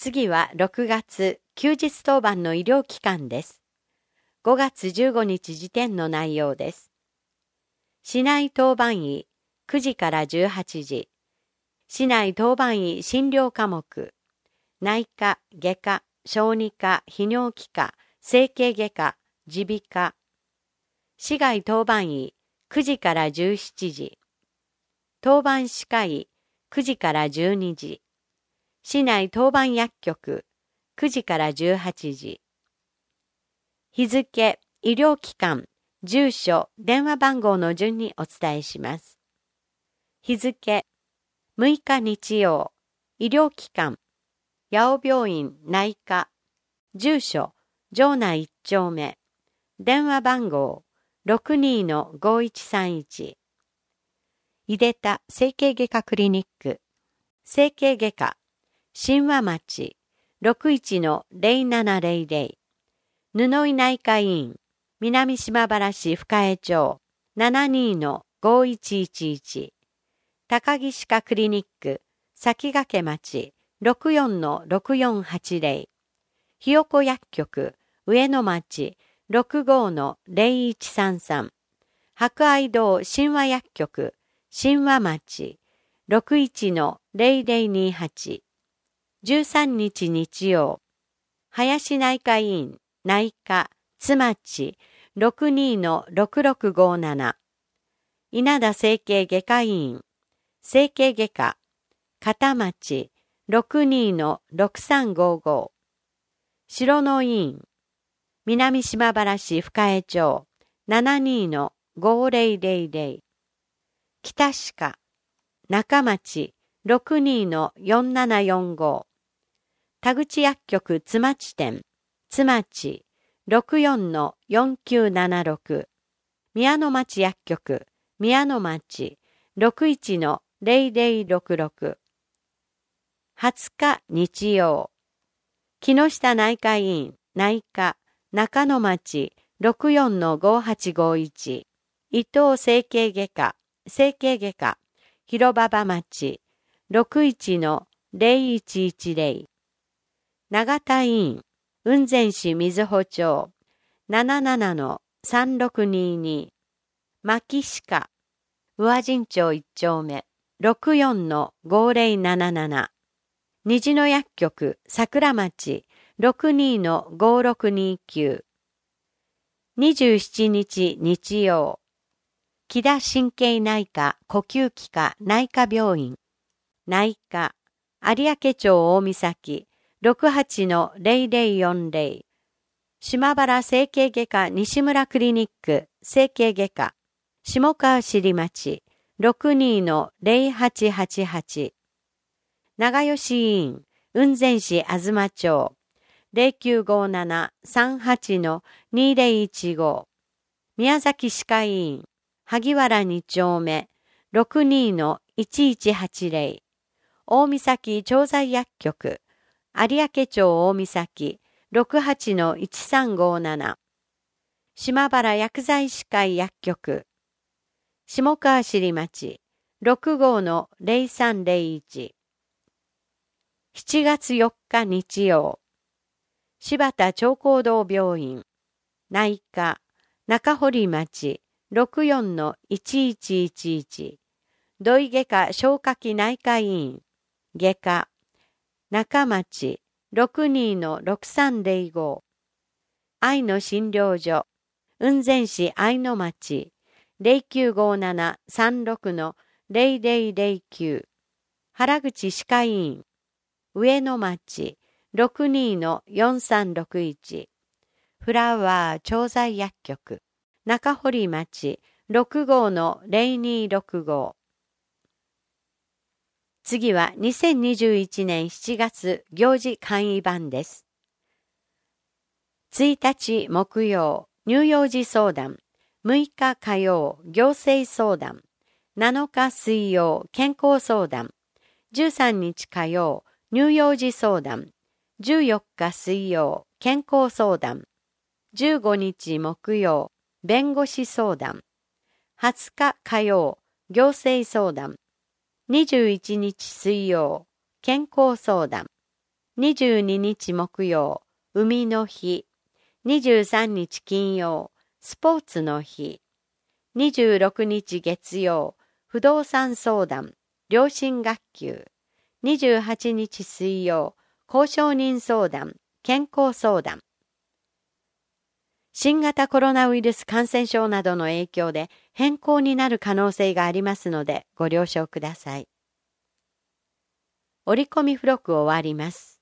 次は6月休日当番の医療機関です。5月15日時点の内容です。市内当番医9時から18時。市内当番医診療科目。内科、外科、小児科、泌尿器科、整形外科、耳鼻科。市外当番医9時から17時。当番歯科医9時から12時。市内当番薬局9時から18時。日付、医療機関、住所、電話番号の順にお伝えします。日付、6日日曜、医療機関、八尾病院内科、住所、城内1丁目、電話番号、62-5131。いでた整形外科クリニック、整形外科、新和町 61-0700。布井内科医院、南島原市深江町 72-5111。高木歯科クリニック、先駆町 64-6480。ひよこ薬局、上野町 65-0133。博愛堂新和薬局、新和町 61-0028。13日日曜、林内科医院、内科、津町 62-6657。稲田整形外科医院、整形外科、片町 62-6355。白野医院、南島原市深江町 72-5000。北歯科、中町 62-4745。田口薬局津町店、津町 64-4976。宮野町薬局、宮野町 61-0066。20日日曜、木下内科医院、内科、中野町 64-5851。伊藤整形外科、整形外科、広馬場町 61-0110。長田医院、雲仙市瑞穂町 77-3622。牧歯科、宇和神町1丁目 64-5077。虹の薬局、桜町 62-5629。27日日曜、木田神経内科呼吸器科内科病院、内科、有明町大岬 68-0040。島原整形外科西村クリニック整形外科、下川尻町 62-0888。長吉医院、雲仙市東町 0957-38-2015。宮崎歯科医院、萩原2丁目 62-1180。大岬調剤薬局、有明町大岬 68-1357。島原薬剤師会薬局、下川尻町 65-0301。7月4日日曜、柴田長光堂病院、内科、中堀町 64-1111。土井外科消化器内科医院、外科、中町 62-6305。愛の診療所、雲仙市愛の町 0957-36-0009。原口歯科医院、上野町 62-4361。フラワー調剤薬局、中堀町 65-0265。次は2021年7月行事簡易版です。1日木曜、乳幼児相談。6日火曜、行政相談。7日水曜、健康相談。13日火曜、乳幼児相談。14日水曜、健康相談。15日木曜、弁護士相談。20日火曜、行政相談。21日水曜、健康相談。 22日木曜、海の日。23日金曜、スポーツの日。26日月曜、不動産相談、良心学級。28日水曜、公証人相談、健康相談。新型コロナウイルス感染症などの影響で変更になる可能性がありますのでご了承ください。折り込み付録を終わります。